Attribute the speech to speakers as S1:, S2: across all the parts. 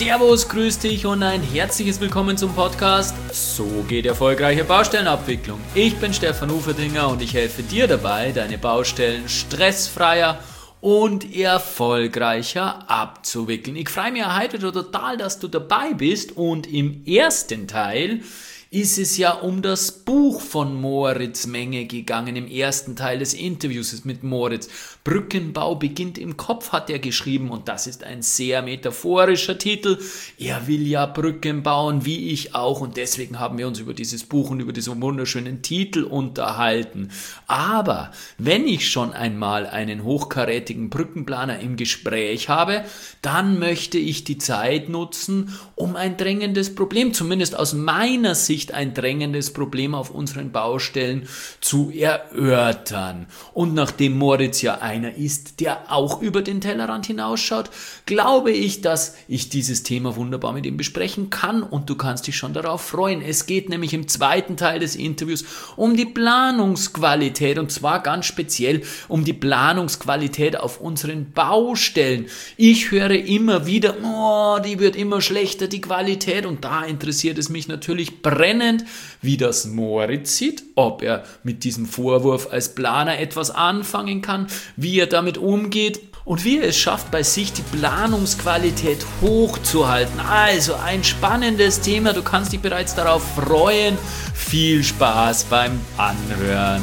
S1: Servus, grüß dich und ein herzliches Willkommen zum Podcast So geht erfolgreiche Baustellenabwicklung. Ich bin Stefan Uferdinger und ich helfe dir dabei, deine Baustellen stressfreier und erfolgreicher abzuwickeln. Ich freue mich heute total, dass du dabei bist, und im ersten Teil ist es ja um das Buch von Moritz Menge gegangen. Im ersten Teil des Interviews ist mit Moritz. Brückenbau beginnt im Kopf, hat er geschrieben, und das ist ein sehr metaphorischer Titel. Er will ja Brücken bauen, wie ich auch, und deswegen haben wir uns über dieses Buch und über diesen wunderschönen Titel unterhalten. Aber wenn ich schon einmal einen hochkarätigen Brückenplaner im Gespräch habe, dann möchte ich die Zeit nutzen, um ein drängendes Problem, zumindest aus meiner Sicht ein drängendes Problem auf unseren Baustellen zu erörtern. Und nachdem Moritz ja einer ist, der auch über den Tellerrand hinausschaut, glaube ich, dass ich dieses Thema wunderbar mit ihm besprechen kann, und du kannst dich schon darauf freuen. Es geht nämlich im zweiten Teil des Interviews um die Planungsqualität, und zwar ganz speziell um die Planungsqualität auf unseren Baustellen. Ich höre immer wieder, die wird immer schlechter, die Qualität, und da interessiert es mich natürlich brennend, wie das Moritz sieht, ob er mit diesem Vorwurf als Planer etwas anfangen kann, wie er damit umgeht und wie er es schafft, bei sich die Planungsqualität hochzuhalten. Also ein spannendes Thema, du kannst dich bereits darauf freuen. Viel Spaß beim Anhören.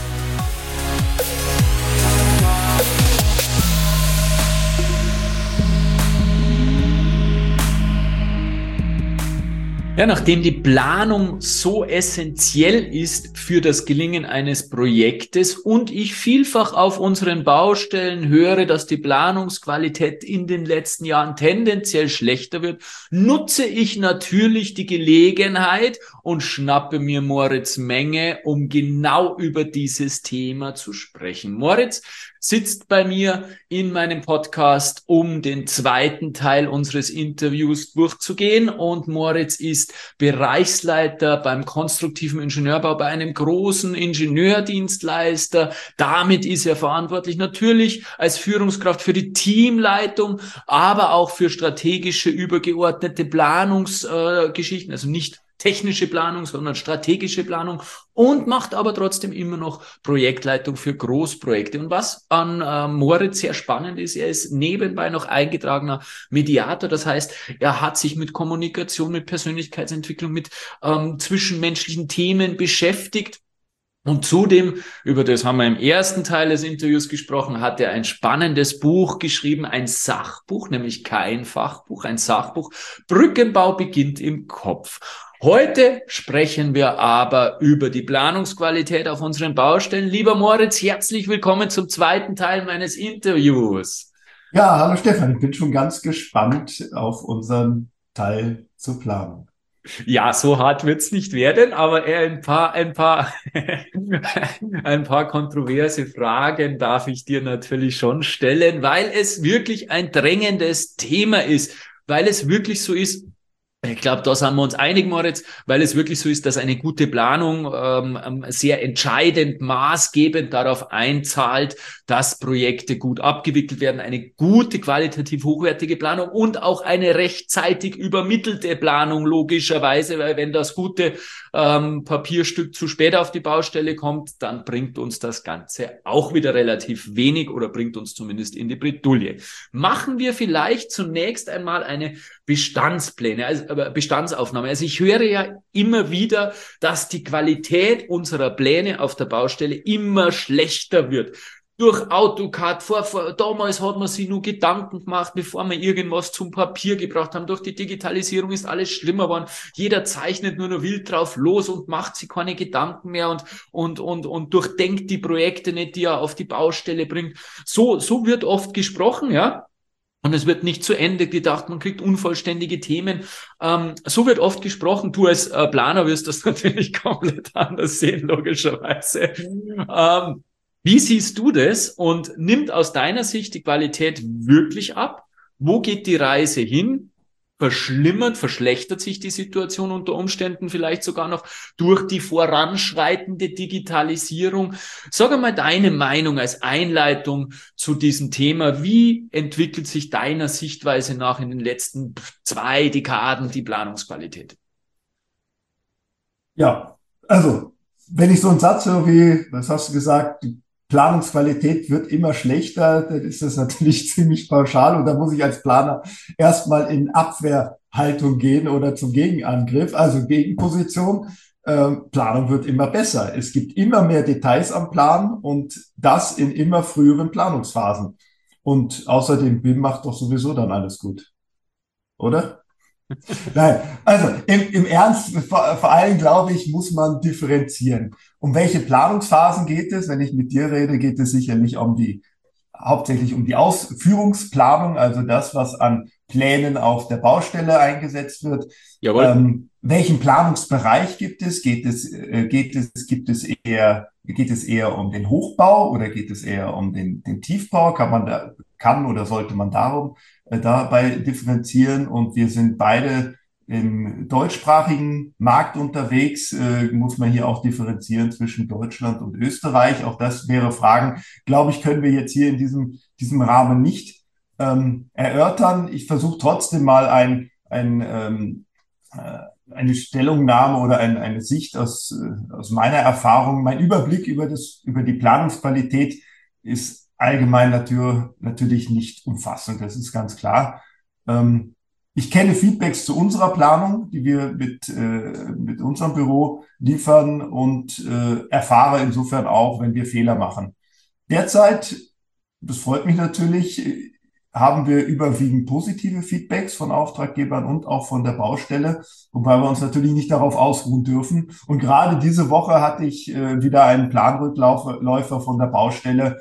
S1: Ja, nachdem die Planung so essentiell ist für das Gelingen eines Projektes und ich vielfach auf unseren Baustellen höre, dass die Planungsqualität in den letzten Jahren tendenziell schlechter wird, nutze ich natürlich die Gelegenheit und schnappe mir Moritz Menge, um genau über dieses Thema zu sprechen. Moritz sitzt bei mir in meinem Podcast, um den zweiten Teil unseres Interviews durchzugehen, und Moritz ist Bereichsleiter beim konstruktiven Ingenieurbau bei einem großen Ingenieurdienstleister. Damit ist er verantwortlich natürlich als Führungskraft für die Teamleitung, aber auch für strategische übergeordnete Planungsgeschichten, also nicht technische Planung, sondern strategische Planung, und macht aber trotzdem immer noch Projektleitung für Großprojekte. Und was an Moritz sehr spannend ist, er ist nebenbei noch eingetragener Mediator. Das heißt, er hat sich mit Kommunikation, mit Persönlichkeitsentwicklung, mit zwischenmenschlichen Themen beschäftigt. Und zudem, über das haben wir im ersten Teil des Interviews gesprochen, hat er ein spannendes Buch geschrieben, ein Sachbuch, nämlich kein Fachbuch, ein Sachbuch. Brückenbau beginnt im Kopf. Heute sprechen wir aber über die Planungsqualität auf unseren Baustellen. Lieber Moritz, herzlich willkommen zum zweiten Teil meines Interviews.
S2: Ja, hallo Stefan, ich bin schon ganz gespannt auf unseren Teil zur Planung.
S1: Ja, so hart wird's nicht werden, aber ein paar kontroverse Fragen darf ich dir natürlich schon stellen, weil es wirklich ein drängendes Thema ist, weil es wirklich so ist. Ich glaube, da sind wir uns einig, Moritz, weil es wirklich so ist, dass eine gute Planung sehr entscheidend, maßgebend darauf einzahlt, dass Projekte gut abgewickelt werden, eine gute, qualitativ hochwertige Planung und auch eine rechtzeitig übermittelte Planung, logischerweise, weil wenn das gute Papierstück zu spät auf die Baustelle kommt, dann bringt uns das Ganze auch wieder relativ wenig oder bringt uns zumindest in die Bredouille. Machen wir vielleicht zunächst einmal eine Bestandsaufnahme. Also ich höre ja immer wieder, dass die Qualität unserer Pläne auf der Baustelle immer schlechter wird. Durch AutoCAD, damals hat man sich nur Gedanken gemacht, bevor wir irgendwas zum Papier gebracht haben. Durch die Digitalisierung ist alles schlimmer geworden. Jeder zeichnet nur noch wild drauf los und macht sich keine Gedanken mehr und durchdenkt die Projekte nicht, die er auf die Baustelle bringt. So wird oft gesprochen, ja. Und es wird nicht zu Ende gedacht, man kriegt unvollständige Themen. So wird oft gesprochen. Du als Planer wirst das natürlich komplett anders sehen, logischerweise. Wie siehst du das, und nimmt aus deiner Sicht die Qualität wirklich ab? Wo geht die Reise hin? verschlechtert sich die Situation unter Umständen vielleicht sogar noch durch die voranschreitende Digitalisierung. Sag einmal deine Meinung als Einleitung zu diesem Thema. Wie entwickelt sich deiner Sichtweise nach in den letzten 2 Dekaden die Planungsqualität?
S2: Ja, also, wenn ich so einen Satz höre wie, was hast du gesagt, die Planungsqualität wird immer schlechter, dann ist das natürlich ziemlich pauschal und da muss ich als Planer erstmal in Abwehrhaltung gehen oder zum Gegenangriff, also Gegenposition. Planung wird immer besser. Es gibt immer mehr Details am Plan und das in immer früheren Planungsphasen. Und außerdem BIM macht doch sowieso dann alles gut, oder? Nein, also im Ernst, vor allem glaube ich, muss man differenzieren. Um welche Planungsphasen geht es? Wenn ich mit dir rede, geht es sicherlich hauptsächlich um die Ausführungsplanung, also das, was an Plänen auf der Baustelle eingesetzt wird.
S1: Jawohl.
S2: Welchen Planungsbereich gibt es? Geht es eher um den Hochbau oder geht es eher um den Tiefbau? Kann oder sollte man dabei differenzieren? Und wir sind beide im deutschsprachigen Markt unterwegs, muss man hier auch differenzieren zwischen Deutschland und Österreich. Auch das wäre Fragen, glaube ich, können wir jetzt hier in diesem Rahmen nicht erörtern. Ich versuche trotzdem mal eine Stellungnahme oder eine Sicht aus meiner Erfahrung. Mein Überblick über die Planungsqualität ist allgemein natürlich nicht umfassend. Das ist ganz klar. Ich kenne Feedbacks zu unserer Planung, die wir mit unserem Büro liefern und erfahre insofern auch, wenn wir Fehler machen. Derzeit, das freut mich natürlich, haben wir überwiegend positive Feedbacks von Auftraggebern und auch von der Baustelle, wobei wir uns natürlich nicht darauf ausruhen dürfen. Und gerade diese Woche hatte ich wieder einen Planrückläufer von der Baustelle,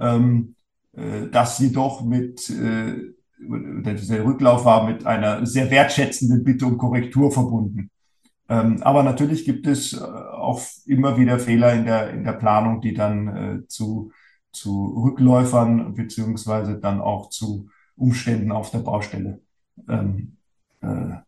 S2: das jedoch dieser Rücklauf war mit einer sehr wertschätzenden Bitte um Korrektur verbunden. Aber natürlich gibt es auch immer wieder Fehler in der Planung, die dann zu Rückläufern beziehungsweise dann auch zu Umständen auf der Baustelle ähm, äh,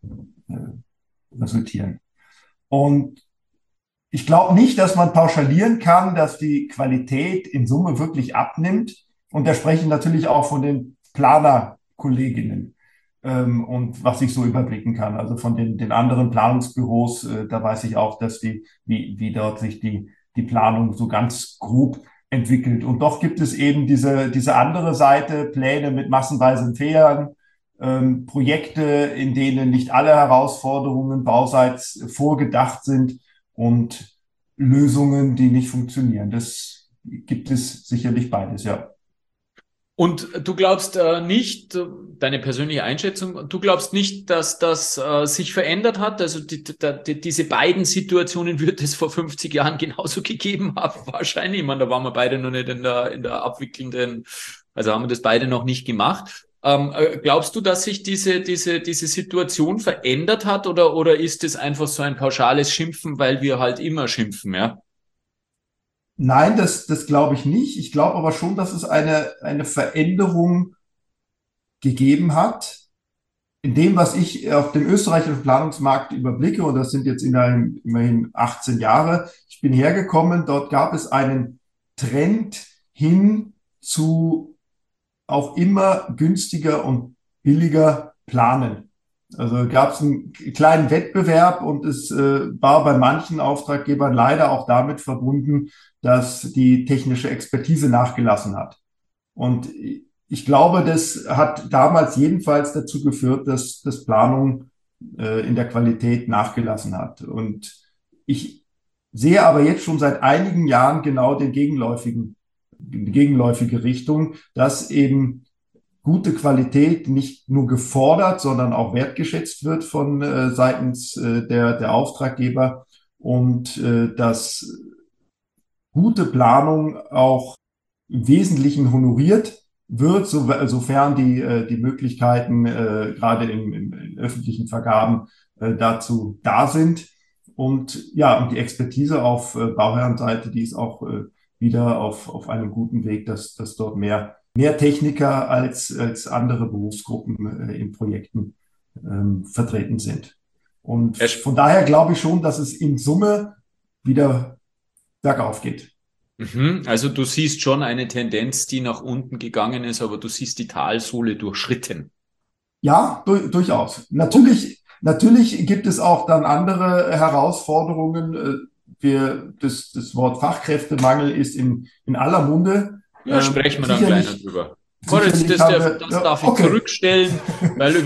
S2: resultieren. Und ich glaube nicht, dass man pauschalieren kann, dass die Qualität in Summe wirklich abnimmt. Und da spreche ich natürlich auch von den Planerkolleginnen und was ich so überblicken kann. Also von den anderen Planungsbüros, da weiß ich auch, dass wie dort sich die Planung so ganz grob entwickelt. Und doch gibt es eben diese andere Seite, Pläne mit massenweisen Fehlern, Projekte, in denen nicht alle Herausforderungen bauseits vorgedacht sind und Lösungen, die nicht funktionieren. Das gibt es sicherlich beides, ja.
S1: Und du glaubst nicht, deine persönliche Einschätzung, du glaubst nicht, dass das sich verändert hat? Also diese beiden Situationen wird es vor 50 Jahren genauso gegeben haben, wahrscheinlich. Ich meine, da waren wir beide noch nicht in der abwickelnden, also haben wir das beide noch nicht gemacht. Glaubst du, dass sich diese Situation verändert hat oder ist es einfach so ein pauschales Schimpfen, weil wir halt immer schimpfen, ja?
S2: Nein, das glaube ich nicht. Ich glaube aber schon, dass es eine Veränderung gegeben hat. In dem, was ich auf dem österreichischen Planungsmarkt überblicke, und das sind jetzt immerhin 18 Jahre, ich bin hergekommen, dort gab es einen Trend hin zu auch immer günstiger und billiger planen. Also gab es einen kleinen Wettbewerb und es war bei manchen Auftraggebern leider auch damit verbunden, dass die technische Expertise nachgelassen hat. Und ich glaube, das hat damals jedenfalls dazu geführt, dass das Planung in der Qualität nachgelassen hat. Und ich sehe aber jetzt schon seit einigen Jahren genau die gegenläufige Richtung, dass eben gute Qualität nicht nur gefordert, sondern auch wertgeschätzt wird von seitens der Auftraggeber und dass gute Planung auch im Wesentlichen honoriert wird, sofern die Möglichkeiten gerade in öffentlichen Vergaben dazu da sind. Und ja, und die Expertise auf Bauherrenseite, die ist auch wieder auf einem guten Weg, dass dort mehr Techniker als andere Berufsgruppen in Projekten vertreten sind. Und von daher glaube ich schon, dass es in Summe wieder bergauf geht.
S1: Also du siehst schon eine Tendenz, die nach unten gegangen ist, aber du siehst die Talsohle durchschritten.
S2: Ja, durchaus. Natürlich gibt es auch dann andere Herausforderungen. Das Wort Fachkräftemangel ist in aller Munde.
S1: Ja, sprechen wir dann gleich noch drüber. Moritz,
S2: Sicherlich
S1: das darf ich zurückstellen, weil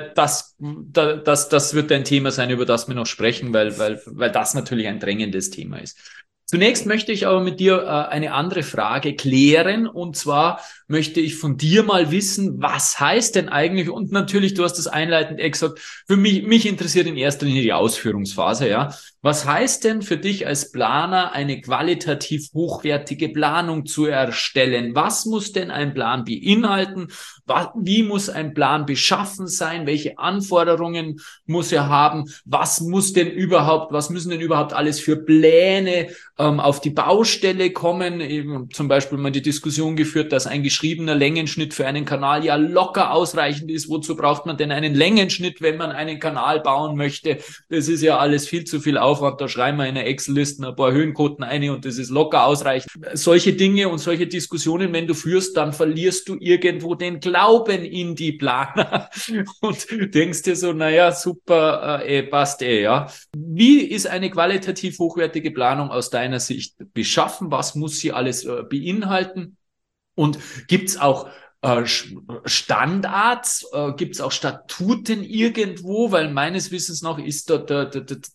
S1: das wird ein Thema sein, über das wir noch sprechen, weil das natürlich ein drängendes Thema ist. Zunächst möchte ich aber mit dir eine andere Frage klären, und zwar möchte ich von dir mal wissen, was heißt denn eigentlich, und natürlich, du hast das einleitend gesagt, für mich interessiert in erster Linie die Ausführungsphase, ja. Was heißt denn für dich als Planer, eine qualitativ hochwertige Planung zu erstellen? Was muss denn ein Plan beinhalten? Wie muss ein Plan beschaffen sein? Welche Anforderungen muss er haben? Was müssen denn überhaupt alles für Pläne auf die Baustelle kommen? Eben zum Beispiel mal die Diskussion geführt, dass ein geschriebener Längenschnitt für einen Kanal ja locker ausreichend ist. Wozu braucht man denn einen Längenschnitt, wenn man einen Kanal bauen möchte? Das ist ja alles viel zu viel Aufwand. Da schreiben wir in der Excel-Liste ein paar Höhenquoten ein und das ist locker ausreichend. Solche Dinge und solche Diskussionen, wenn du führst, dann verlierst du irgendwo den Glauben in die Planer und denkst dir so, naja, super, passt ja. Wie ist eine qualitativ hochwertige Planung aus deiner Sicht beschaffen? Was muss sie alles beinhalten? Und gibt es auch Standards? Gibt es auch Statuten irgendwo? Weil meines Wissens nach ist dort der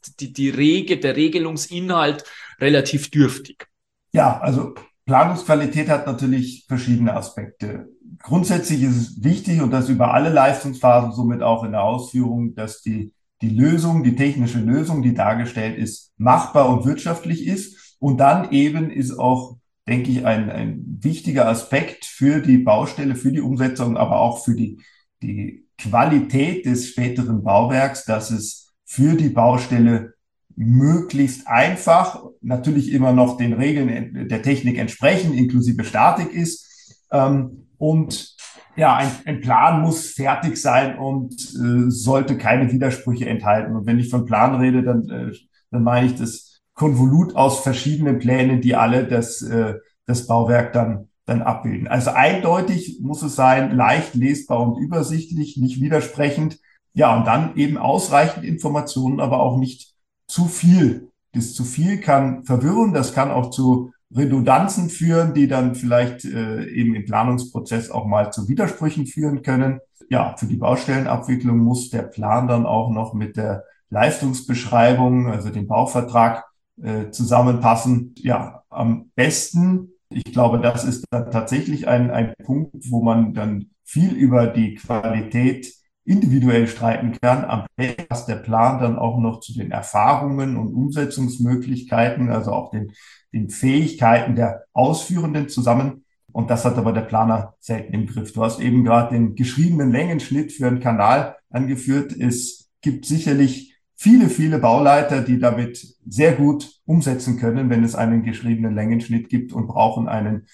S1: Regelungsinhalt relativ dürftig.
S2: Ja, also Planungsqualität hat natürlich verschiedene Aspekte. Grundsätzlich ist es wichtig, und das über alle Leistungsphasen, somit auch in der Ausführung, dass die Lösung, die technische Lösung, die dargestellt ist, machbar und wirtschaftlich ist. Und dann eben ist auch, denke ich, ein wichtiger Aspekt für die Baustelle, für die Umsetzung, aber auch für die Qualität des späteren Bauwerks, dass es für die Baustelle möglichst einfach, natürlich immer noch den Regeln der Technik entsprechend, inklusive Statik ist. Und ja, ein Plan muss fertig sein und sollte keine Widersprüche enthalten. Und wenn ich von Plan rede, dann meine ich das Konvolut aus verschiedenen Plänen, die alle das Bauwerk dann abbilden. Also eindeutig muss es sein, leicht lesbar und übersichtlich, nicht widersprechend. Ja, und dann eben ausreichend Informationen, aber auch nicht zu viel. Das zu viel kann verwirren, das kann auch zu Redundanzen führen, die dann vielleicht eben im Planungsprozess auch mal zu Widersprüchen führen können. Ja, für die Baustellenabwicklung muss der Plan dann auch noch mit der Leistungsbeschreibung, also dem Bauvertrag, zusammenpassen. Ja, am besten, ich glaube, das ist dann tatsächlich ein Punkt, wo man dann viel über die Qualität individuell streiten kann. Am besten passt der Plan dann auch noch zu den Erfahrungen und Umsetzungsmöglichkeiten, also auch den Fähigkeiten der Ausführenden zusammen. Und das hat aber der Planer selten im Griff. Du hast eben gerade den geschriebenen Längenschnitt für einen Kanal angeführt. Es gibt sicherlich viele Bauleiter, die damit sehr gut umsetzen können, wenn es einen geschriebenen Längenschnitt gibt, und brauchen einen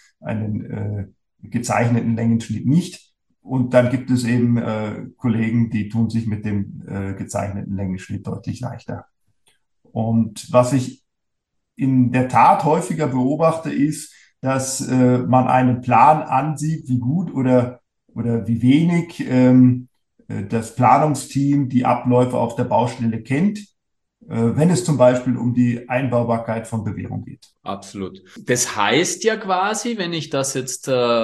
S2: gezeichneten Längenschnitt nicht. Und dann gibt es eben Kollegen, die tun sich mit dem gezeichneten Längenschnitt deutlich leichter. Und was ich in der Tat häufiger beobachte, ist, dass man einen Plan ansieht, wie gut oder wie wenig das Planungsteam die Abläufe auf der Baustelle kennt, wenn es zum Beispiel um die Einbaubarkeit von Bewährung geht.
S1: Absolut. Das heißt ja quasi, wenn ich das jetzt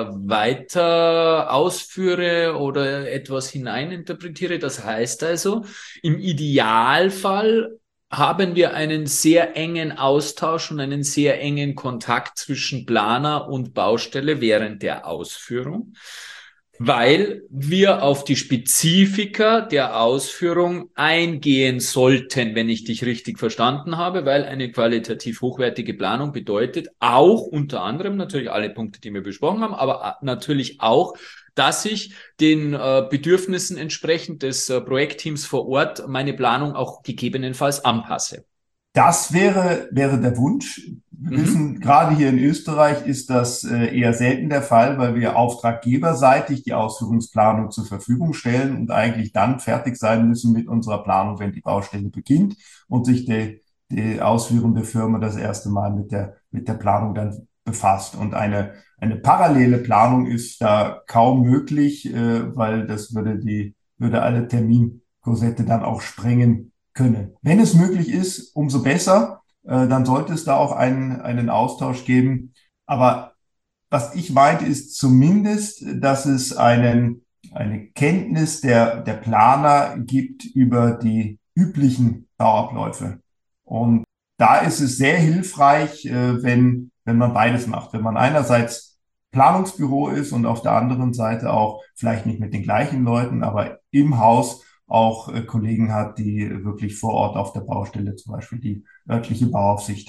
S1: weiter ausführe oder etwas hineininterpretiere, das heißt also, im Idealfall haben wir einen sehr engen Austausch und einen sehr engen Kontakt zwischen Planer und Baustelle während der Ausführung, weil wir auf die Spezifika der Ausführung eingehen sollten, wenn ich dich richtig verstanden habe, weil eine qualitativ hochwertige Planung bedeutet auch unter anderem natürlich alle Punkte, die wir besprochen haben, aber natürlich auch, dass ich den Bedürfnissen entsprechend des Projektteams vor Ort meine Planung auch gegebenenfalls anpasse.
S2: Das wäre der Wunsch. Wir wissen, gerade hier in Österreich ist das eher selten der Fall, weil wir auftraggeberseitig die Ausführungsplanung zur Verfügung stellen und eigentlich dann fertig sein müssen mit unserer Planung, wenn die Baustelle beginnt und sich die ausführende Firma das erste Mal mit der Planung dann befasst. Und eine parallele Planung ist da kaum möglich, weil das würde alle Terminkorsette dann auch sprengen können. Wenn es möglich ist, umso besser. Dann sollte es da auch einen Austausch geben. Aber was ich meinte, ist zumindest, dass es eine Kenntnis der Planer gibt über die üblichen Bauabläufe. Und da ist es sehr hilfreich, wenn man beides macht. Wenn man einerseits Planungsbüro ist und auf der anderen Seite auch vielleicht nicht mit den gleichen Leuten, aber im Haus auch Kollegen hat, die wirklich vor Ort auf der Baustelle zum Beispiel die örtliche Bauaufsicht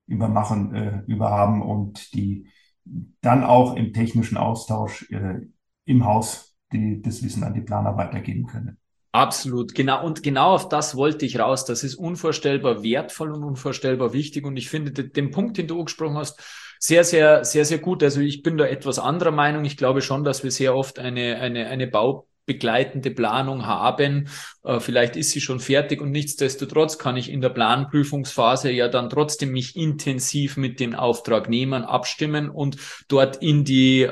S2: überhaben und die dann auch im technischen Austausch im Haus das Wissen an die Planer weitergeben können.
S1: Absolut, genau. Und genau auf das wollte ich raus. Das ist unvorstellbar wertvoll und unvorstellbar wichtig. Und ich finde den Punkt, den du angesprochen hast, sehr, sehr, sehr, sehr gut. Also ich bin da etwas anderer Meinung. Ich glaube schon, dass wir sehr oft eine baubegleitende Planung haben. Vielleicht ist sie schon fertig und nichtsdestotrotz kann ich in der Planprüfungsphase ja dann trotzdem mich intensiv mit den Auftragnehmern abstimmen und dort in die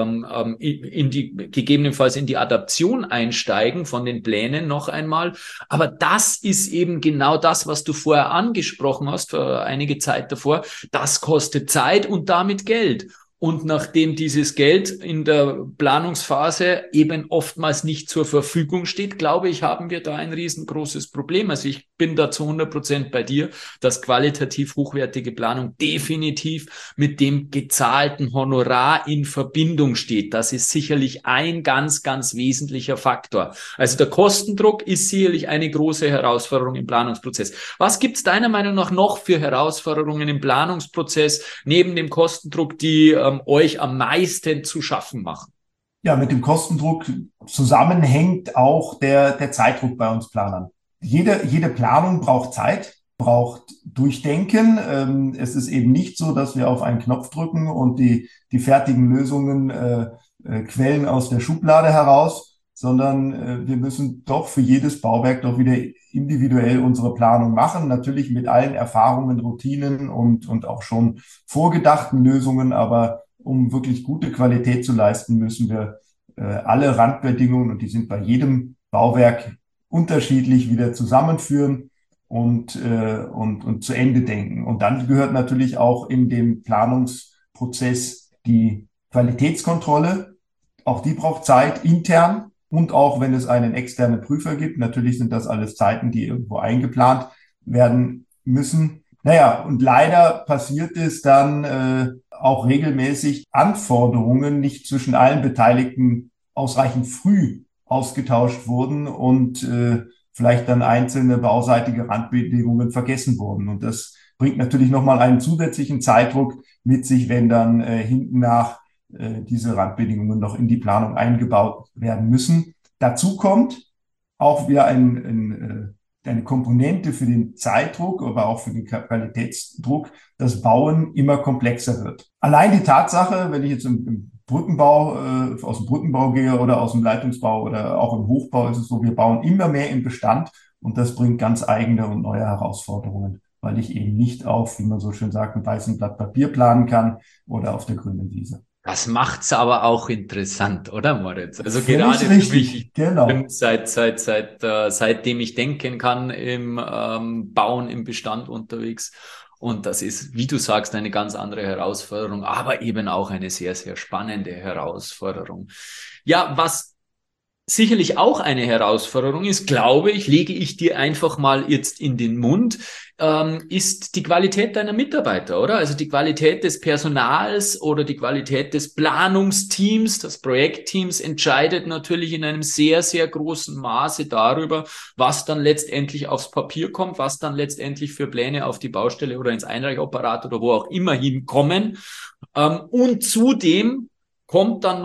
S1: gegebenenfalls in die Adaption einsteigen von den Plänen noch einmal. Aber das ist eben genau das, was du vorher angesprochen hast, für einige Zeit davor. Das kostet Zeit und damit Geld. Und nachdem dieses Geld in der Planungsphase eben oftmals nicht zur Verfügung steht, glaube ich, haben wir da ein riesengroßes Problem. Also ich bin da zu 100% bei dir, dass qualitativ hochwertige Planung definitiv mit dem gezahlten Honorar in Verbindung steht. Das ist sicherlich ein ganz, ganz wesentlicher Faktor. Also der Kostendruck ist sicherlich eine große Herausforderung im Planungsprozess. Was gibt es deiner Meinung nach noch für Herausforderungen im Planungsprozess neben dem Kostendruck, die euch am meisten zu schaffen machen?
S2: Ja, mit dem Kostendruck zusammenhängt auch der Zeitdruck bei uns Planern. Jede Planung braucht Zeit, braucht Durchdenken. Es ist eben nicht so, dass wir auf einen Knopf drücken und die fertigen Lösungen quellen aus der Schublade heraus, sondern wir müssen doch für jedes Bauwerk doch wieder individuell unsere Planung machen. Natürlich mit allen Erfahrungen, Routinen und auch schon vorgedachten Lösungen, aber um wirklich gute Qualität zu leisten, müssen wir alle Randbedingungen, und die sind bei jedem Bauwerk unterschiedlich, wieder zusammenführen und zu Ende denken. Und dann gehört natürlich auch in dem Planungsprozess die Qualitätskontrolle. Auch die braucht Zeit intern und auch wenn es einen externen Prüfer gibt. Natürlich sind das alles Zeiten, die irgendwo eingeplant werden müssen. Naja, und leider passiert es dann auch regelmäßig, Anforderungen nicht zwischen allen Beteiligten ausreichend früh ausgetauscht wurden und vielleicht dann einzelne bauseitige Randbedingungen vergessen wurden. Und das bringt natürlich nochmal einen zusätzlichen Zeitdruck mit sich, wenn dann hinten nach diese Randbedingungen noch in die Planung eingebaut werden müssen. Dazu kommt auch wieder eine Komponente für den Zeitdruck, aber auch für den Qualitätsdruck, dass Bauen immer komplexer wird. Allein die Tatsache, wenn ich jetzt im Brückenbau, aus dem Brückenbau gehe oder aus dem Leitungsbau oder auch im Hochbau, ist es so, wir bauen immer mehr im Bestand und das bringt ganz eigene und neue Herausforderungen, weil ich eben nicht auf, wie man so schön sagt, einem weißen Blatt Papier planen kann oder auf der grünen Wiese.
S1: Das macht's aber auch interessant, oder Moritz? Also
S2: Völlig
S1: gerade für
S2: richtig,
S1: mich, ich
S2: genau.
S1: bin seitdem ich denken kann, im Bauen, im Bestand unterwegs. Und das ist, wie du sagst, eine ganz andere Herausforderung, aber eben auch eine sehr, sehr spannende Herausforderung. Ja, was sicherlich auch eine Herausforderung ist, glaube ich, lege ich dir einfach mal jetzt in den Mund, ist die Qualität deiner Mitarbeiter, oder? Also die Qualität des Personals oder die Qualität des Planungsteams, des Projektteams entscheidet natürlich in einem sehr, sehr großen Maße darüber, was dann letztendlich aufs Papier kommt, was dann letztendlich für Pläne auf die Baustelle oder ins Einreichapparat oder wo auch immer hinkommen. Und zudem kommt dann noch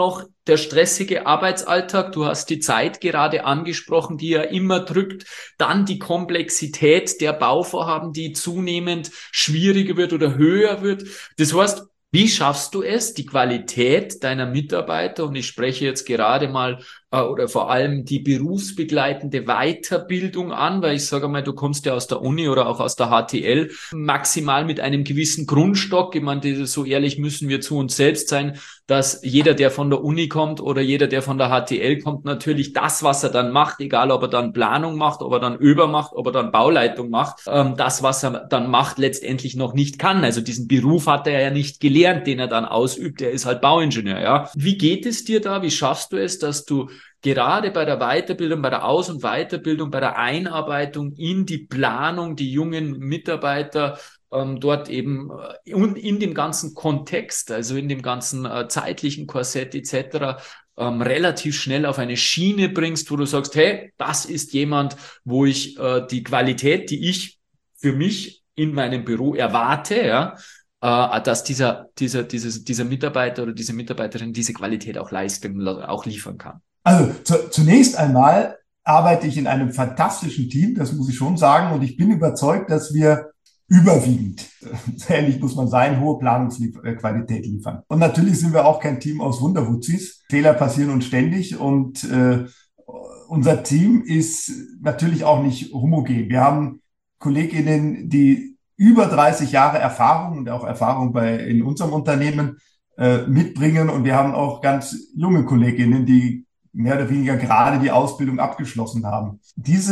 S1: der stressige Arbeitsalltag, du hast die Zeit gerade angesprochen, die ja immer drückt, dann die Komplexität der Bauvorhaben, die zunehmend schwieriger wird oder höher wird. Das heißt, wie schaffst du es, die Qualität deiner Mitarbeiter, und ich spreche jetzt gerade mal oder vor allem die berufsbegleitende Weiterbildung an, weil ich sage mal, du kommst ja aus der Uni oder auch aus der HTL, maximal mit einem gewissen Grundstock. Ich meine, so ehrlich müssen wir zu uns selbst sein, dass jeder, der von der Uni kommt oder jeder, der von der HTL kommt, natürlich das, was er dann macht, egal ob er dann Planung macht, ob er dann Öber macht, ob er dann Bauleitung macht, das, was er dann macht, letztendlich noch nicht kann. Also diesen Beruf hat er ja nicht gelernt, den er dann ausübt. Er ist halt Bauingenieur, ja. Wie geht es dir da? Wie schaffst du es, dass du gerade bei der Weiterbildung, bei der Aus- und Weiterbildung, bei der Einarbeitung in die Planung, die jungen Mitarbeiter dort eben und in dem ganzen Kontext, also in dem ganzen zeitlichen Korsett etc., relativ schnell auf eine Schiene bringst, wo du sagst, hey, das ist jemand, wo ich die Qualität, die ich für mich in meinem Büro erwarte, ja, dass dieser Mitarbeiter oder diese Mitarbeiterin diese Qualität auch leisten, auch liefern kann.
S2: Also zunächst einmal arbeite ich in einem fantastischen Team, das muss ich schon sagen, und ich bin überzeugt, dass wir überwiegend, ehrlich muss man sein, hohe Planungsqualität liefern. Und natürlich sind wir auch kein Team aus Wunderwutzis. Fehler passieren uns ständig und unser Team ist natürlich auch nicht homogen. Wir haben KollegInnen, die über 30 Jahre Erfahrung und auch Erfahrung in unserem Unternehmen mitbringen, und wir haben auch ganz junge KollegInnen, die mehr oder weniger gerade die Ausbildung abgeschlossen haben.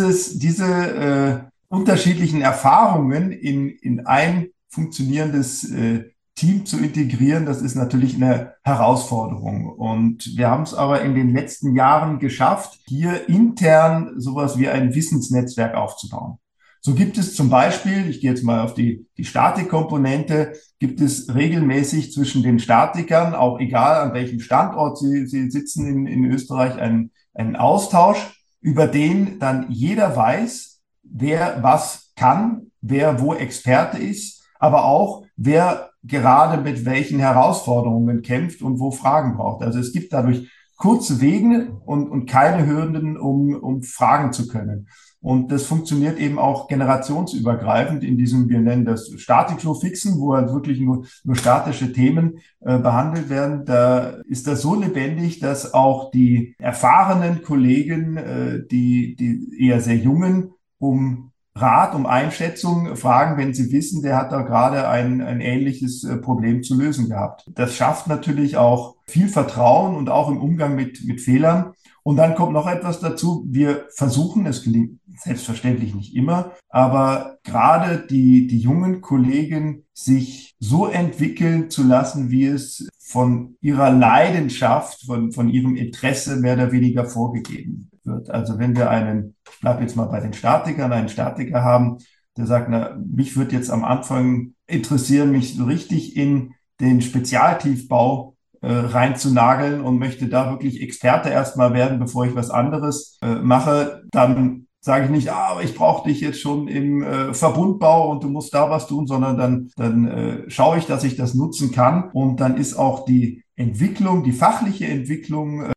S2: Diese unterschiedlichen Erfahrungen in ein funktionierendes Team zu integrieren, das ist natürlich eine Herausforderung. Und wir haben es aber in den letzten Jahren geschafft, hier intern sowas wie ein Wissensnetzwerk aufzubauen. So gibt es zum Beispiel, ich gehe jetzt mal auf die Statikkomponente, gibt es regelmäßig zwischen den Statikern, auch egal an welchem Standort sie sitzen in Österreich, einen Austausch, über den dann jeder weiß, wer was kann, wer wo Experte ist, aber auch wer gerade mit welchen Herausforderungen kämpft und wo Fragen braucht. Also es gibt dadurch kurze Wege und keine Hürden, um fragen zu können. Und das funktioniert eben auch generationsübergreifend in diesem, wir nennen das Statik-Flow-Fixen, wo halt wirklich nur statische Themen behandelt werden. Da ist das so lebendig, dass auch die erfahrenen Kollegen, die eher sehr jungen, um Rat, um Einschätzung fragen, wenn sie wissen, der hat da gerade ein ähnliches Problem zu lösen gehabt. Das schafft natürlich auch viel Vertrauen und auch im Umgang mit Fehlern. Und dann kommt noch etwas dazu. Wir versuchen, es gelingt selbstverständlich nicht immer, aber gerade die jungen Kollegen sich so entwickeln zu lassen, wie es von ihrer Leidenschaft, von ihrem Interesse mehr oder weniger vorgegeben wird. Also wenn wir ich bleibe jetzt mal bei den Statikern, einen Statiker haben, der sagt, na, mich würde jetzt am Anfang interessieren, mich so richtig in den Spezialtiefbau reinzunageln und möchte da wirklich Experte erstmal werden, bevor ich was anderes mache, dann sage ich nicht, aber ich brauche dich jetzt schon im Verbundbau und du musst da was tun, sondern dann schaue ich, dass ich das nutzen kann, und dann ist auch die Entwicklung, die fachliche Entwicklung,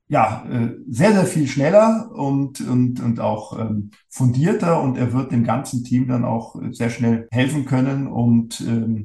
S2: sehr, sehr viel schneller und auch fundierter, und er wird dem ganzen Team dann auch sehr schnell helfen können, und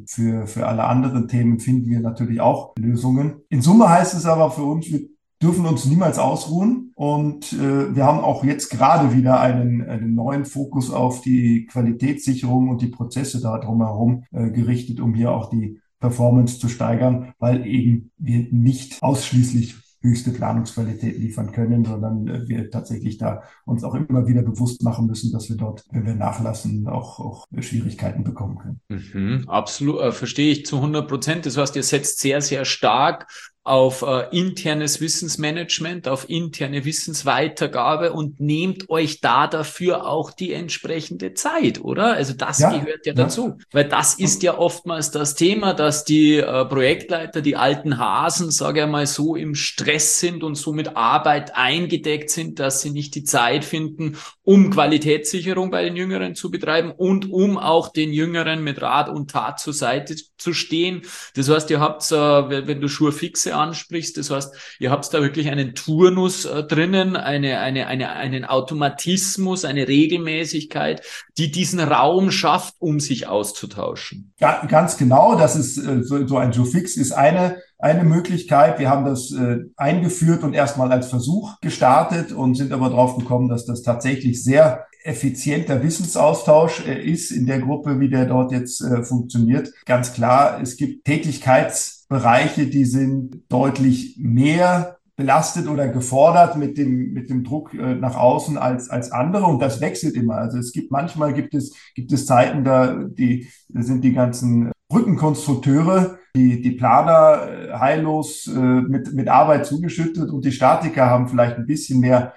S2: für alle anderen Themen finden wir natürlich auch Lösungen. In Summe heißt es aber für uns, wir dürfen uns niemals ausruhen, und wir haben auch jetzt gerade wieder einen neuen Fokus auf die Qualitätssicherung und die Prozesse da drumherum gerichtet, um hier auch die Performance zu steigern, weil eben wir nicht ausschließlich höchste Planungsqualität liefern können, sondern wir tatsächlich da uns auch immer wieder bewusst machen müssen, dass wir dort, wenn wir nachlassen, auch Schwierigkeiten bekommen können.
S1: Absolut, verstehe ich zu 100%. Das heißt, ihr setzt sehr, sehr stark auf internes Wissensmanagement, auf interne Wissensweitergabe und nehmt euch da dafür auch die entsprechende Zeit, oder? Also das gehört ja dazu, weil das ist ja oftmals das Thema, dass die Projektleiter, die alten Hasen, sage ich mal so, im Stress sind und so mit Arbeit eingedeckt sind, dass sie nicht die Zeit finden, um Qualitätssicherung bei den Jüngeren zu betreiben und um auch den Jüngeren mit Rat und Tat zur Seite zu stehen. Das heißt, ihr habt, wenn du Schurfixe Prozesse ansprichst. Das heißt, ihr habt da wirklich einen Turnus drinnen, einen Automatismus, eine Regelmäßigkeit, die diesen Raum schafft, um sich auszutauschen.
S2: Ja, ganz genau. Das ist so ein Joe Fix ist eine Möglichkeit. Wir haben das eingeführt und erstmal als Versuch gestartet und sind aber drauf gekommen, dass das tatsächlich sehr effizienter Wissensaustausch ist in der Gruppe, wie der dort jetzt funktioniert. Ganz klar, es gibt Tätigkeitsbereiche, die sind deutlich mehr belastet oder gefordert mit dem Druck nach außen als andere, und das wechselt immer. Also manchmal gibt es Zeiten, da sind die ganzen Brückenkonstrukteure, die Planer heillos mit Arbeit zugeschüttet, und die Statiker haben vielleicht ein bisschen mehr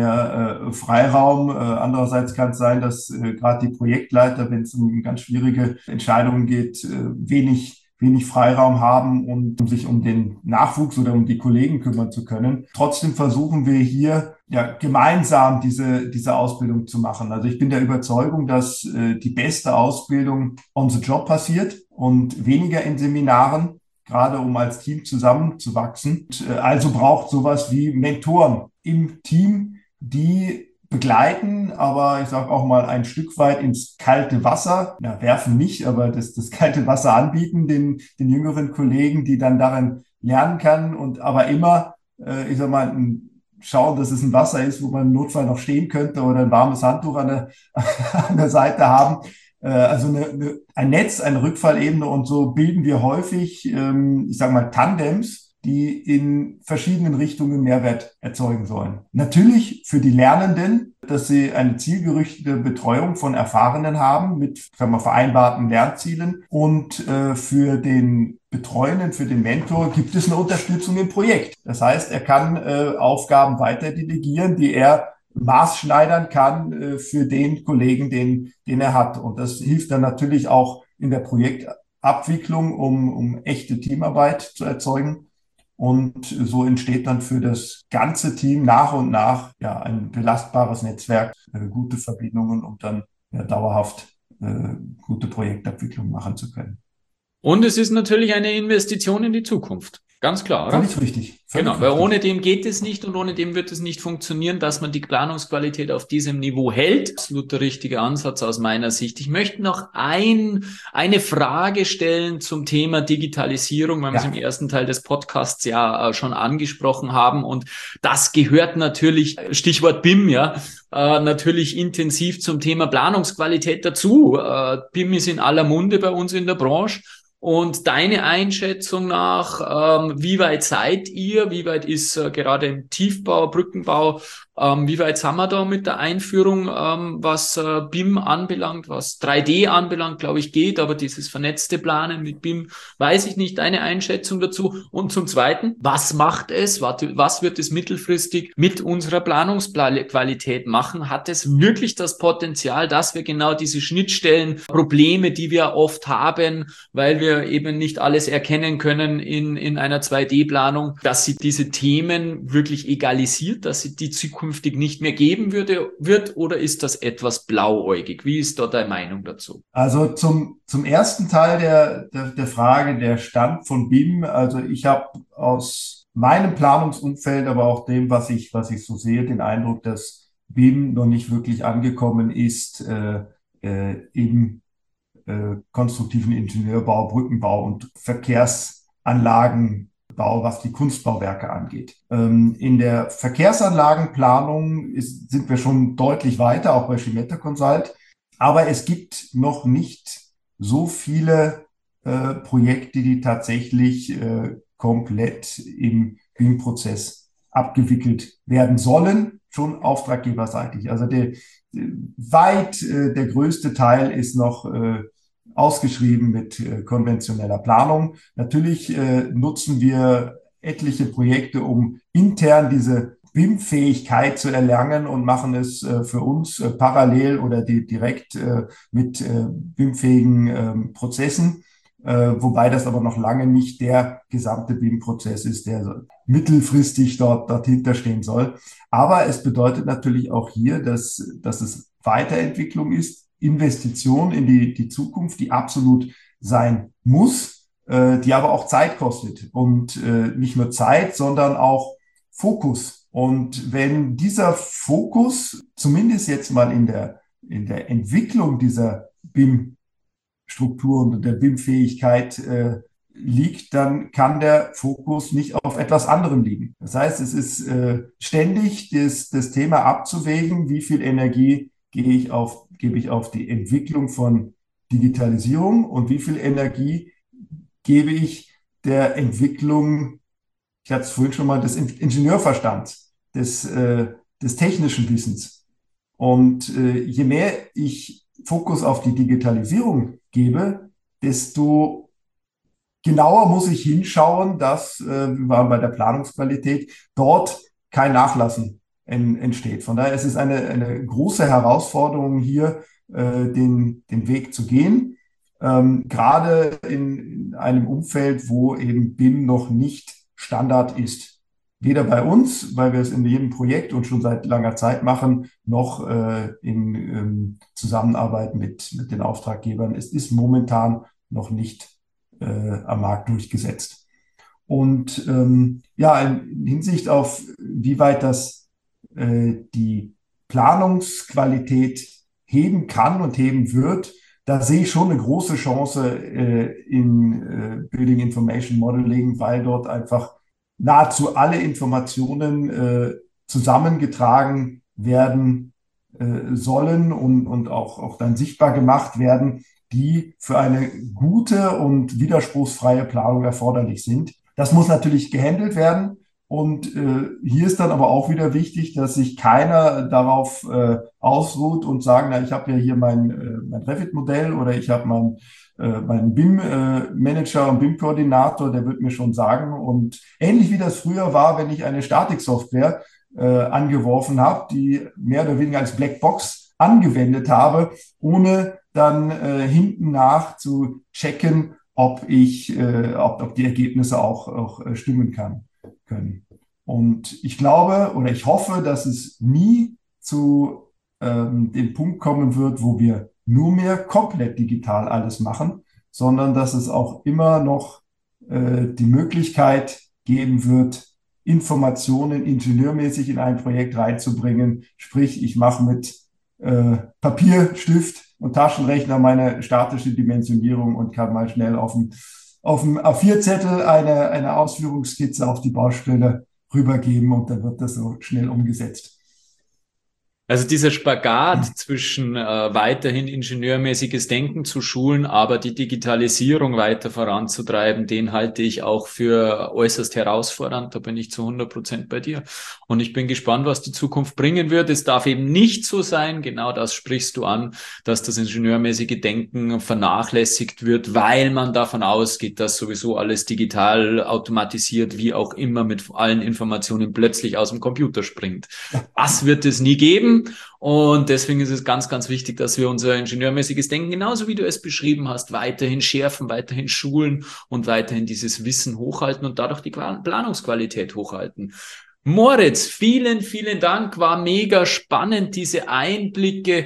S2: Freiraum. Andererseits kann es sein, dass gerade die Projektleiter, wenn es um ganz schwierige Entscheidungen geht, wenig Freiraum haben, um sich um den Nachwuchs oder um die Kollegen kümmern zu können. Trotzdem versuchen wir hier ja gemeinsam diese Ausbildung zu machen. Also ich bin der Überzeugung, dass die beste Ausbildung on the job passiert und weniger in Seminaren, gerade um als Team zusammenzuwachsen. Also braucht sowas wie Mentoren im Team, die begleiten, aber ich sage auch mal ein Stück weit ins kalte Wasser, ja, werfen nicht, aber das kalte Wasser anbieten den jüngeren Kollegen, die dann darin lernen kann, und aber immer, ich sag mal, schauen, dass es ein Wasser ist, wo man im Notfall noch stehen könnte, oder ein warmes Handtuch an der Seite haben. Also ein Netz, eine Rückfallebene, und so bilden wir häufig, ich sage mal, Tandems, die in verschiedenen Richtungen Mehrwert erzeugen sollen. Natürlich für die Lernenden, dass sie eine zielgerichtete Betreuung von Erfahrenen haben mit, sagen wir, vereinbarten Lernzielen, und für den Betreuenden, für den Mentor gibt es eine Unterstützung im Projekt. Das heißt, er kann Aufgaben weiter delegieren, die er maßschneidern kann für den Kollegen, den er hat. Und das hilft dann natürlich auch in der Projektabwicklung, um echte Teamarbeit zu erzeugen. Und so entsteht dann für das ganze Team nach und nach ja ein belastbares Netzwerk, gute Verbindungen, um dann ja dauerhaft gute Projektabwicklung machen zu können.
S1: Und es ist natürlich eine Investition in die Zukunft. Ganz klar, oder?
S2: Völlig richtig.
S1: Genau, weil ohne dem geht es nicht, und ohne dem wird es nicht funktionieren, dass man die Planungsqualität auf diesem Niveau hält. Absolut der richtige Ansatz aus meiner Sicht. Ich möchte noch eine Frage stellen zum Thema Digitalisierung, weil wir es im ersten Teil des Podcasts ja schon angesprochen haben. Und das gehört natürlich, Stichwort BIM, natürlich intensiv zum Thema Planungsqualität dazu. BIM ist in aller Munde bei uns in der Branche. Und deine Einschätzung nach, wie weit seid ihr, wie weit ist gerade im Tiefbau, Brückenbau, wie weit sind wir da mit der Einführung, was BIM anbelangt, was 3D anbelangt, glaube ich, geht, aber dieses vernetzte Planen mit BIM, weiß ich nicht, deine Einschätzung dazu. Und zum Zweiten, was macht es, was wird es mittelfristig mit unserer Planungsqualität machen? Hat es wirklich das Potenzial, dass wir genau diese Schnittstellenprobleme, die wir oft haben, weil wir eben nicht alles erkennen können in einer 2D-Planung, dass sie diese Themen wirklich egalisiert, dass sie die zukünftig nicht mehr geben wird, oder ist das etwas blauäugig? Wie ist da deine Meinung dazu?
S2: Also zum ersten Teil der Frage, der Stand von BIM. Also ich habe aus meinem Planungsumfeld, aber auch dem, was ich so sehe, den Eindruck, dass BIM noch nicht wirklich angekommen ist im konstruktiven Ingenieurbau, Brückenbau und Verkehrsanlagenbau, was die Kunstbauwerke angeht. In der Verkehrsanlagenplanung sind wir schon deutlich weiter, auch bei Schemeta Consult. Aber es gibt noch nicht so viele Projekte, die tatsächlich komplett im BIM-Prozess abgewickelt werden sollen, schon auftraggeberseitig. Also der größte Teil ist noch ausgeschrieben mit konventioneller Planung. Natürlich nutzen wir etliche Projekte, um intern diese BIM-Fähigkeit zu erlangen, und machen es für uns parallel oder direkt mit BIM-fähigen Prozessen, wobei das aber noch lange nicht der gesamte BIM-Prozess ist, der mittelfristig dort hinter stehen soll. Aber es bedeutet natürlich auch hier, dass es Weiterentwicklung ist, Investition in die Zukunft, die absolut sein muss. die aber auch Zeit kostet. Und nicht nur Zeit, sondern auch Fokus. Und wenn dieser Fokus, zumindest jetzt mal in der Entwicklung dieser BIM-Strukturen und der BIM-Fähigkeit liegt, dann kann der Fokus nicht auf etwas anderem liegen. Das heißt, es ist ständig das Thema abzuwägen, wie viel Energie gebe ich auf die Entwicklung von Digitalisierung und wie viel Energie gebe ich der Entwicklung, ich hatte es vorhin schon mal, des Ingenieurverstands, des technischen Wissens. Und je mehr ich Fokus auf die Digitalisierung gebe, desto genauer muss ich hinschauen, dass, wir waren bei der Planungsqualität, dort kein Nachlassen entsteht. Von daher ist es eine große Herausforderung hier, den Weg zu gehen. Gerade in einem Umfeld, wo eben BIM noch nicht Standard ist. Weder bei uns, weil wir es in jedem Projekt und schon seit langer Zeit machen, noch in Zusammenarbeit mit den Auftraggebern. Es ist momentan noch nicht am Markt durchgesetzt. Und ja, in Hinsicht auf, wie weit das die Planungsqualität heben kann und heben wird, da sehe ich schon eine große Chance in Building Information Modeling, weil dort einfach nahezu alle Informationen zusammengetragen werden sollen und auch dann sichtbar gemacht werden, die für eine gute und widerspruchsfreie Planung erforderlich sind. Das muss natürlich gehandelt werden. Und hier ist dann aber auch wieder wichtig, dass sich keiner darauf ausruht und sagen, na, ich habe ja hier mein Revit-Modell oder ich habe meinen BIM-Manager und BIM-Koordinator, der wird mir schon sagen. Und ähnlich wie das früher war, wenn ich eine Statiksoftware angeworfen habe, die mehr oder weniger als Blackbox angewendet habe, ohne dann hinten nach zu checken, ob die Ergebnisse auch stimmen können. Und ich glaube oder ich hoffe, dass es nie zu dem Punkt kommen wird, wo wir nur mehr komplett digital alles machen, sondern dass es auch immer noch die Möglichkeit geben wird, Informationen ingenieurmäßig in ein Projekt reinzubringen. Sprich, ich mache mit Papier, Stift und Taschenrechner meine statische Dimensionierung und kann mal schnell auf dem A4-Zettel eine Ausführungsskizze auf die Baustelle rübergeben und dann wird das so schnell umgesetzt.
S1: Also dieser Spagat zwischen weiterhin ingenieurmäßiges Denken zu schulen, aber die Digitalisierung weiter voranzutreiben, den halte ich auch für äußerst herausfordernd. Da bin ich zu 100% bei dir. Und ich bin gespannt, was die Zukunft bringen wird. Es darf eben nicht so sein, genau das sprichst du an, dass das ingenieurmäßige Denken vernachlässigt wird, weil man davon ausgeht, dass sowieso alles digital automatisiert, wie auch immer, mit allen Informationen plötzlich aus dem Computer springt. Das wird es nie geben. Und deswegen ist es ganz, ganz wichtig, dass wir unser ingenieurmäßiges Denken, genauso wie du es beschrieben hast, weiterhin schärfen, weiterhin schulen und weiterhin dieses Wissen hochhalten und dadurch die Planungsqualität hochhalten. Moritz, vielen, vielen Dank. War mega spannend, diese Einblicke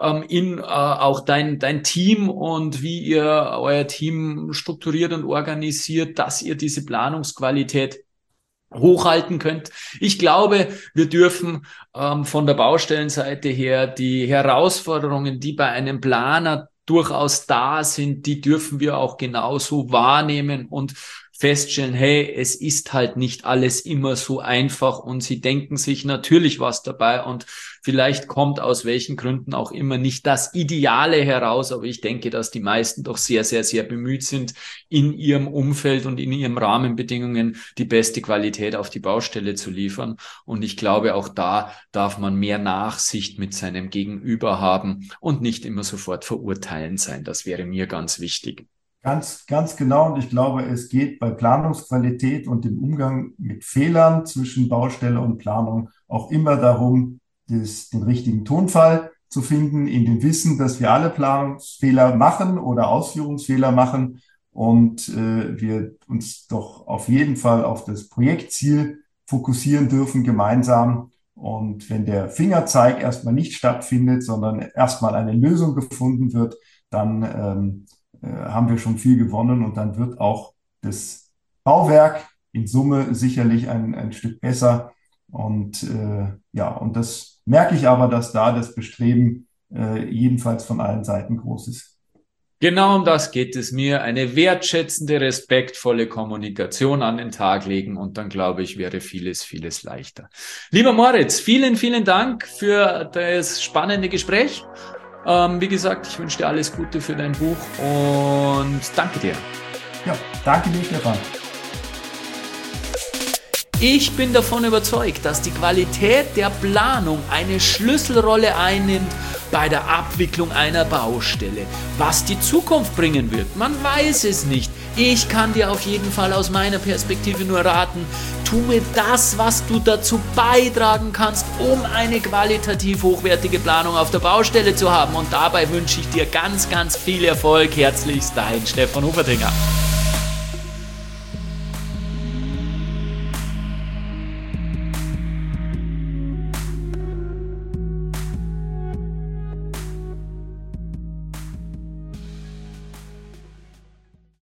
S1: in auch dein Team und wie ihr euer Team strukturiert und organisiert, dass ihr diese Planungsqualität hochhalten könnt. Ich glaube, wir dürfen von der Baustellenseite her die Herausforderungen, die bei einem Planer durchaus da sind, die dürfen wir auch genauso wahrnehmen und feststellen, hey, es ist halt nicht alles immer so einfach und sie denken sich natürlich was dabei und vielleicht kommt aus welchen Gründen auch immer nicht das Ideale heraus, aber ich denke, dass die meisten doch sehr, sehr, sehr bemüht sind, in ihrem Umfeld und in ihren Rahmenbedingungen die beste Qualität auf die Baustelle zu liefern. Und ich glaube, auch da darf man mehr Nachsicht mit seinem Gegenüber haben und nicht immer sofort verurteilend sein. Das wäre mir ganz wichtig.
S2: Ganz genau. Und ich glaube, es geht bei Planungsqualität und dem Umgang mit Fehlern zwischen Baustelle und Planung auch immer darum, den richtigen Tonfall zu finden, in dem Wissen, dass wir alle Planungsfehler machen oder Ausführungsfehler machen und wir uns doch auf jeden Fall auf das Projektziel fokussieren dürfen gemeinsam. Und wenn der Fingerzeig erstmal nicht stattfindet, sondern erstmal eine Lösung gefunden wird, dann haben wir schon viel gewonnen und dann wird auch das Bauwerk in Summe sicherlich ein Stück besser. Und ja, und das merke ich aber, dass da das Bestreben jedenfalls von allen Seiten groß ist.
S1: Genau um das geht es mir. Eine wertschätzende, respektvolle Kommunikation an den Tag legen und dann, glaube ich, wäre vieles, vieles leichter. Lieber Moritz, vielen, vielen Dank für das spannende Gespräch. Wie gesagt, ich wünsche dir alles Gute für dein Buch und danke dir.
S2: Ja, danke dir, Stefan.
S1: Ich bin davon überzeugt, dass die Qualität der Planung eine Schlüsselrolle einnimmt bei der Abwicklung einer Baustelle. Was die Zukunft bringen wird, man weiß es nicht. Ich kann dir auf jeden Fall aus meiner Perspektive nur raten, tue das, was du dazu beitragen kannst, um eine qualitativ hochwertige Planung auf der Baustelle zu haben. Und dabei wünsche ich dir ganz, ganz viel Erfolg. Herzlichst dein Stefan Hufertinger.